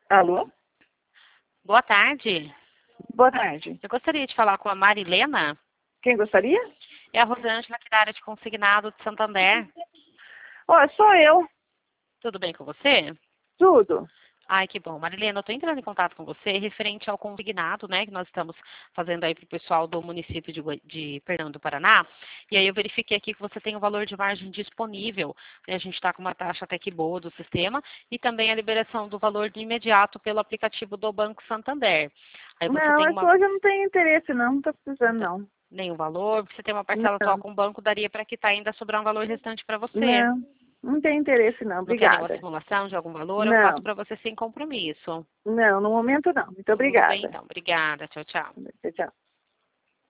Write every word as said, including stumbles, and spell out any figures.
Alô? Boa tarde. Boa tarde. Eu gostaria de falar com a Marilena. Quem gostaria? É a Rosângela aqui da área de consignado de Santander. Ó, sou eu. Tudo bem com você? Tudo. Ai, que bom. Marilena, eu estou entrando em contato com você referente ao consignado, né, que nós estamos fazendo aí para o pessoal do município de, Goi- de Perdão do Paraná. E aí eu verifiquei aqui que você tem o valor de margem disponível. E a gente está com uma taxa até que boa do sistema e também a liberação do valor de imediato pelo aplicativo do Banco Santander. Aí você Não, tem essa uma hoje eu não tenho interesse, não. Não tô não precisando, tem não. nenhum valor, você tem uma parcela atual Não, com o banco, daria para quitar ainda sobrar um valor restante para você. não. Não tenho interesse, não. Não quer nenhuma Obrigada. simulação de algum valor? Eu faço Não. para você sem compromisso. Não, no momento não. Muito Tudo bem, obrigada. então. Obrigada. Tchau, tchau. Tchau, tchau.